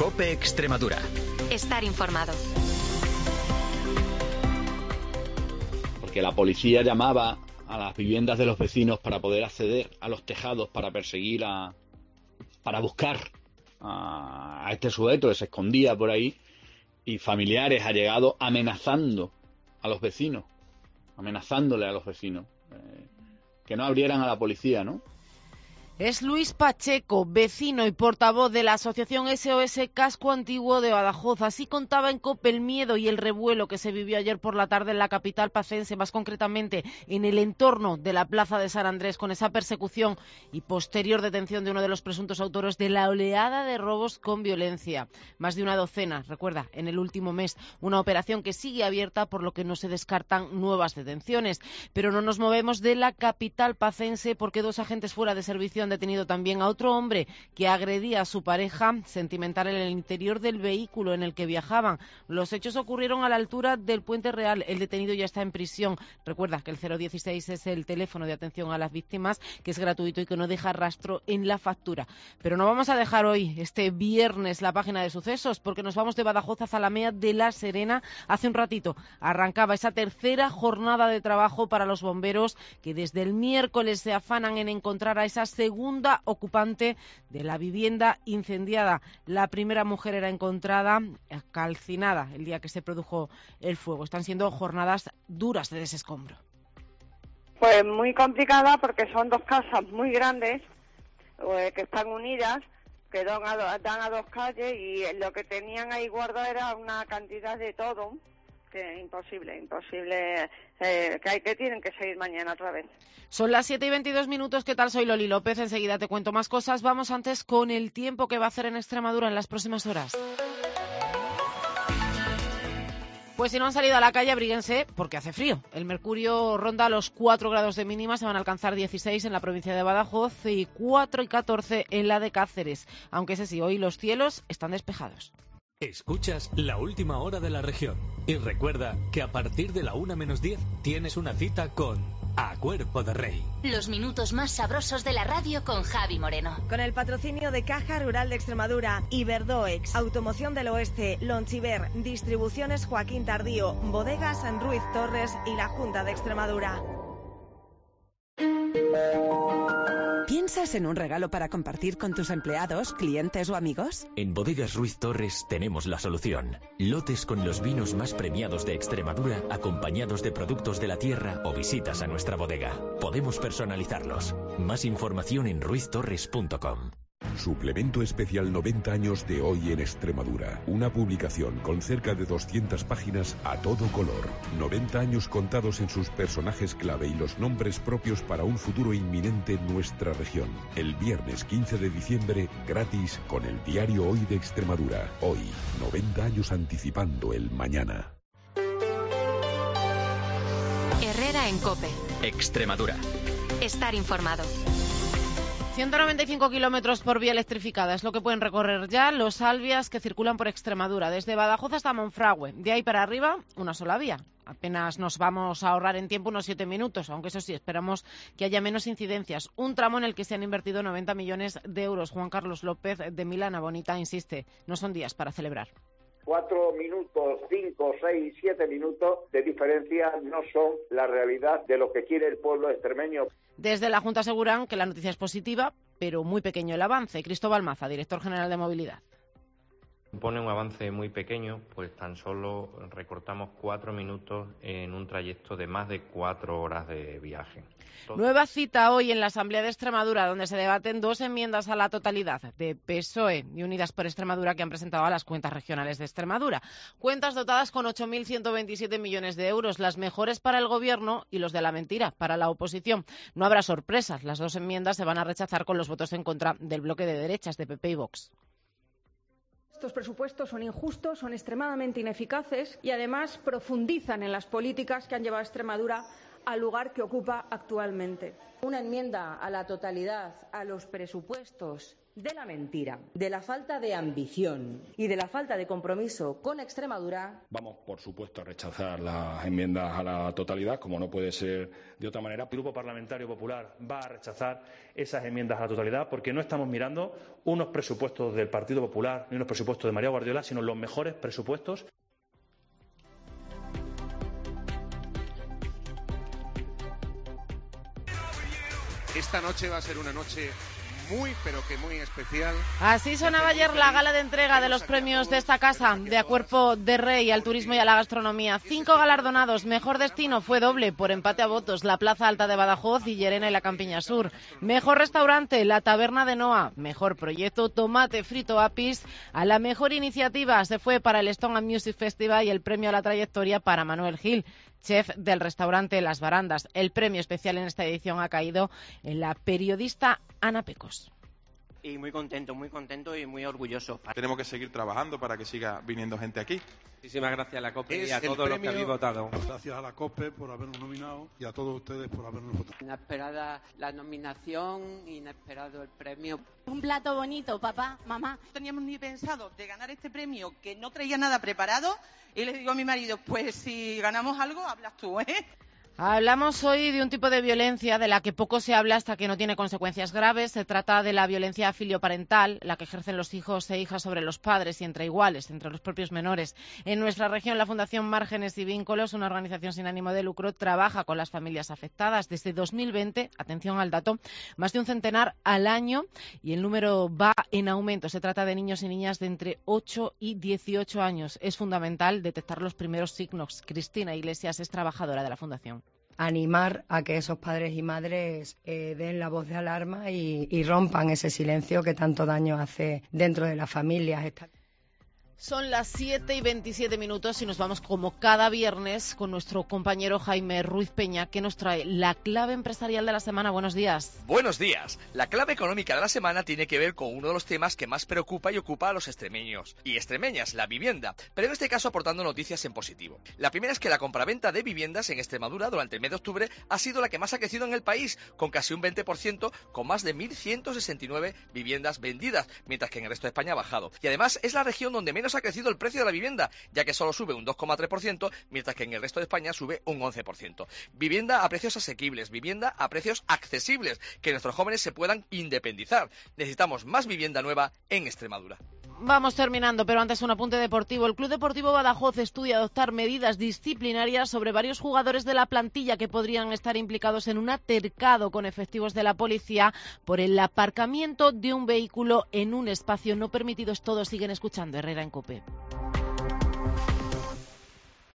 COPE Extremadura. Estar informado. Porque la policía llamaba a las viviendas de los vecinos para poder acceder a los tejados para perseguir para buscar a este sujeto que se escondía por ahí, y familiares allegados amenazando a los vecinos, amenazándole a los vecinos que no abrieran a la policía, ¿no? Es Luis Pacheco, vecino y portavoz de la asociación SOS Casco Antiguo de Badajoz. Así contaba en COPE el miedo y el revuelo que se vivió ayer por la tarde en la capital pacense, más concretamente en el entorno de la plaza de San Andrés, con esa persecución y posterior detención de uno de los presuntos autores de la oleada de robos con violencia. Más de una docena, recuerda, en el último mes. Una operación que sigue abierta, por lo que no se descartan nuevas detenciones. Pero no nos movemos de la capital pacense, porque dos agentes fuera de servicio han detenido también a otro hombre que agredía a su pareja sentimental en el interior del vehículo en el que viajaban. Los hechos ocurrieron a la altura del Puente Real. El detenido ya está en prisión. Recuerda que el 016 es el teléfono de atención a las víctimas, que es gratuito y que no deja rastro en la factura. Pero no vamos a dejar hoy, este viernes, la página de sucesos, porque nos vamos de Badajoz a Zalamea de la Serena. Hace un ratito arrancaba esa tercera jornada de trabajo para los bomberos, que desde el miércoles se afanan en encontrar a esa segunda ocupante de la vivienda incendiada. La primera mujer era encontrada calcinada el día que se produjo el fuego. Están siendo jornadas duras de desescombro. Pues muy complicada, porque son dos casas muy grandes que están unidas, que dan a dos calles, y lo que tenían ahí guardado era una cantidad de todo que imposible, que tienen que seguir mañana otra vez. Son las 7:22. ¿Qué tal? Soy Loli López. Enseguida te cuento más cosas. Vamos antes con el tiempo que va a hacer en Extremadura en las próximas horas. Pues si no han salido a la calle, abríguense porque hace frío. El mercurio ronda los 4 grados de mínima, se van a alcanzar 16 en la provincia de Badajoz y 4 y 14 en la de Cáceres. Aunque ese sí, hoy los cielos están despejados. Escuchas La Última Hora de la Región. Y recuerda que a partir de la 1:10 tienes una cita con A Cuerpo de Rey. Los minutos más sabrosos de la radio con Javi Moreno. Con el patrocinio de Caja Rural de Extremadura, Iberdoex, Automoción del Oeste, Lonchiver, Distribuciones Joaquín Tardío, Bodegas San Ruiz Torres y la Junta de Extremadura. ¿Piensas en un regalo para compartir con tus empleados, clientes o amigos? En Bodegas Ruiz Torres tenemos la solución. Lotes con los vinos más premiados de Extremadura, acompañados de productos de la tierra o visitas a nuestra bodega. Podemos personalizarlos. Más información en ruiztorres.com. Suplemento especial 90 años de Hoy en Extremadura. Una publicación con cerca de 200 páginas a todo color. 90 años contados en sus personajes clave y los nombres propios para un futuro inminente en nuestra región. El viernes 15 de diciembre, gratis, con el diario Hoy de Extremadura. Hoy, 90 años anticipando el mañana. Herrera en COPE. Extremadura. Estar informado. 195 kilómetros por vía electrificada es lo que pueden recorrer ya los Alvias que circulan por Extremadura, desde Badajoz hasta Monfragüe. De ahí para arriba, una sola vía. Apenas nos vamos a ahorrar en tiempo unos 7 minutos, aunque eso sí, esperamos que haya menos incidencias. Un tramo en el que se han invertido 90 millones de euros. Juan Carlos López de Milana Bonita insiste, no son días para celebrar. 4 minutos, 5, 6, 7 minutos de diferencia no son la realidad de lo que quiere el pueblo extremeño. Desde la Junta aseguran que la noticia es positiva, pero muy pequeño el avance. Cristóbal Maza, director general de Movilidad. Supone un avance muy pequeño, pues tan solo recortamos 4 minutos en un trayecto de más de 4 horas de viaje. Nueva cita hoy en la Asamblea de Extremadura, donde se debaten 2 enmiendas a la totalidad de PSOE y Unidas por Extremadura que han presentado a las cuentas regionales de Extremadura. Cuentas dotadas con 8.127 millones de euros, las mejores para el Gobierno y los de la mentira para la oposición. No habrá sorpresas, las 2 enmiendas se van a rechazar con los votos en contra del bloque de derechas de PP y Vox. Estos presupuestos son injustos, son extremadamente ineficaces y además profundizan en las políticas que han llevado a Extremadura al lugar que ocupa actualmente. Una enmienda a la totalidad a los presupuestos de la mentira, de la falta de ambición y de la falta de compromiso con Extremadura. Vamos, por supuesto, a rechazar las enmiendas a la totalidad, como no puede ser de otra manera. El Grupo Parlamentario Popular va a rechazar esas enmiendas a la totalidad porque no estamos mirando unos presupuestos del Partido Popular ni unos presupuestos de María Guardiola, sino los mejores presupuestos. Esta noche va a ser una noche muy, pero que muy especial. Así sonaba ayer la gala de entrega de los premios de esta casa, de A Cuerpo de Rey al turismo y a la gastronomía. 5 galardonados. Mejor destino fue doble, por empate a votos, la Plaza Alta de Badajoz y Llerena y la Campiña Sur. Mejor restaurante, la Taberna de Noa. Mejor proyecto, Tomate Frito Apis. A la mejor iniciativa se fue para el Stone and Music Festival y el premio a la trayectoria para Manuel Gil, chef del restaurante Las Barandas. El premio especial en esta edición ha caído en la periodista Ana Pecos. Y muy contento y muy orgulloso. Tenemos que seguir trabajando para que siga viniendo gente aquí. Muchísimas gracias a la COPE y a todos los que habéis votado. Gracias a la COPE por habernos nominado y a todos ustedes por habernos votado. Inesperada la nominación, inesperado el premio. Un plato bonito, papá, mamá. No teníamos ni pensado de ganar este premio, que no traía nada preparado, y le digo a mi marido, pues si ganamos algo, hablas tú, ¿eh? Hablamos hoy de un tipo de violencia de la que poco se habla hasta que no tiene consecuencias graves. Se trata de la violencia filioparental, la que ejercen los hijos e hijas sobre los padres y entre iguales, entre los propios menores. En nuestra región, la Fundación Márgenes y Vínculos, una organización sin ánimo de lucro, trabaja con las familias afectadas. Desde 2020, atención al dato, más de un centenar al año y el número va en aumento. Se trata de niños y niñas de entre 8 y 18 años. Es fundamental detectar los primeros signos. Cristina Iglesias es trabajadora de la Fundación. Animar a que esos padres y madres den la voz de alarma y rompan ese silencio que tanto daño hace dentro de las familias. Son las 7:27 y nos vamos como cada viernes con nuestro compañero Jaime Ruiz Peña, que nos trae la clave empresarial de la semana. Buenos días. Buenos días. La clave económica de la semana tiene que ver con uno de los temas que más preocupa y ocupa a los extremeños y extremeñas, la vivienda, pero en este caso aportando noticias en positivo. La primera es que la compraventa de viviendas en Extremadura durante el mes de octubre ha sido la que más ha crecido en el país, con casi un 20%, con más de 1.169 viviendas vendidas, mientras que en el resto de España ha bajado. Y además es la región donde menos ha crecido el precio de la vivienda, ya que solo sube un 2,3%, mientras que en el resto de España sube un 11%. Vivienda a precios asequibles, vivienda a precios accesibles, que nuestros jóvenes se puedan independizar. Necesitamos más vivienda nueva en Extremadura. Vamos terminando, pero antes un apunte deportivo. El Club Deportivo Badajoz estudia adoptar medidas disciplinarias sobre varios jugadores de la plantilla que podrían estar implicados en un altercado con efectivos de la policía por el aparcamiento de un vehículo en un espacio no permitido. Todos siguen escuchando Herrera en COPE.